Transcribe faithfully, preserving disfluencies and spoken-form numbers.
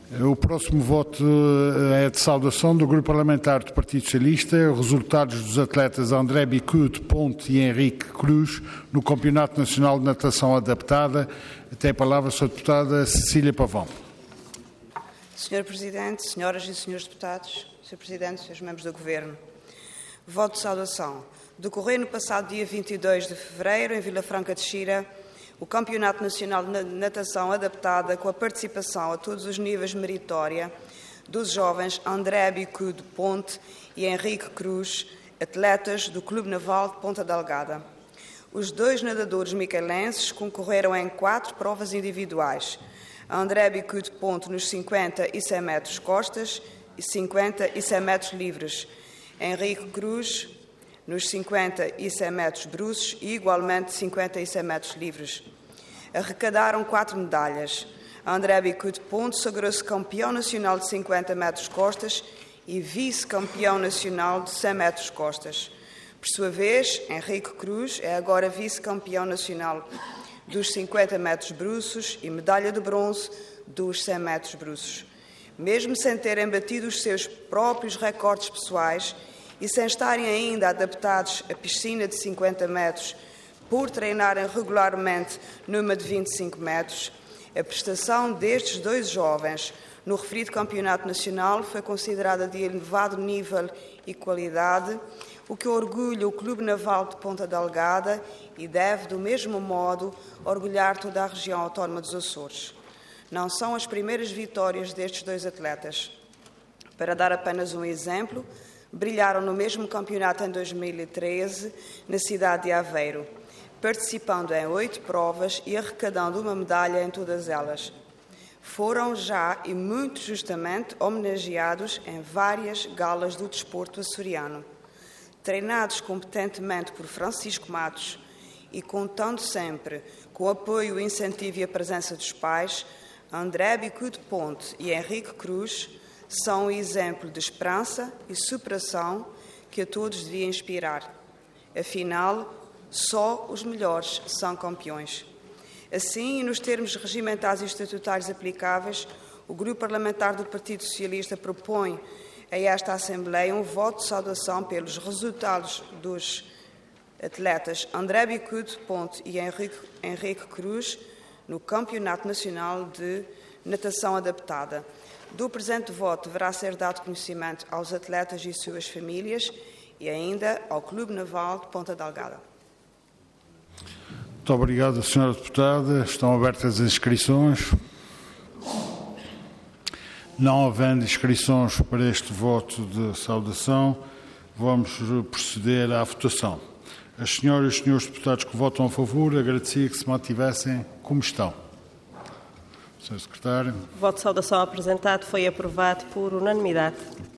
O próximo voto é de saudação do Grupo Parlamentar do Partido Socialista. Resultados dos atletas André Bicudo Ponte e Henrique Cruz no Campeonato Nacional de Natação Adaptada. Tem a palavra a senhora deputada Cecília Pavão. senhor Presidente, senhoras e senhores deputados, senhor Presidente, senhores membros do Governo. Voto de saudação. Decorreu no passado dia vinte e dois de fevereiro, em Vila Franca de Xira, o Campeonato Nacional de Natação Adaptada, com a participação a todos os níveis meritória dos jovens André Bicudo Ponte e Henrique Cruz, atletas do Clube Naval de Ponta Delgada. Os dois nadadores micaelenses concorreram em quatro provas individuais. André Bicudo Ponte nos cinquenta e cem metros costas e cinquenta e cem metros livres. Henrique Cruz nos cinquenta e cem metros bruços e, igualmente, cinquenta e cem metros livres. Arrecadaram quatro medalhas. André Bicudo Ponte sagrou-se campeão nacional de cinquenta metros costas e vice-campeão nacional de cem metros costas. Por sua vez, Henrique Cruz é agora vice-campeão nacional dos cinquenta metros bruços e medalha de bronze dos cem metros bruços. Mesmo sem terem batido os seus próprios recordes pessoais, e sem estarem ainda adaptados à piscina de cinquenta metros, por treinarem regularmente numa de vinte e cinco metros, a prestação destes dois jovens no referido campeonato nacional foi considerada de elevado nível e qualidade, o que orgulha o Clube Naval de Ponta Delgada e deve, do mesmo modo, orgulhar toda a região autónoma dos Açores. Não são as primeiras vitórias destes dois atletas. Para dar apenas um exemplo, brilharam no mesmo campeonato em dois mil e treze, na cidade de Aveiro, participando em oito provas e arrecadando uma medalha em todas elas. Foram já, e muito justamente, homenageados em várias galas do desporto açoriano. Treinados competentemente por Francisco Matos e contando sempre com o apoio, o incentivo e a presença dos pais, André Bicudo Ponte e Henrique Cruz são um exemplo de esperança e superação que a todos devia inspirar. Afinal, só os melhores são campeões. Assim, e nos termos regimentais e estatutários aplicáveis, o Grupo Parlamentar do Partido Socialista propõe a esta Assembleia um voto de saudação pelos resultados dos atletas André Bicudo Ponte e Henrique, Henrique Cruz no Campeonato Nacional de Natação Adaptada. Do presente voto deverá ser dado conhecimento aos atletas e suas famílias e ainda ao Clube Naval de Ponta Delgada. Muito obrigado, senhora deputada. Estão abertas as inscrições. Não havendo inscrições para este voto de saudação, vamos proceder à votação. As senhoras e senhores deputados que votam a favor, agradecia que se mantivessem como estão. senhor Secretário. O voto de saudação apresentado foi aprovado por unanimidade.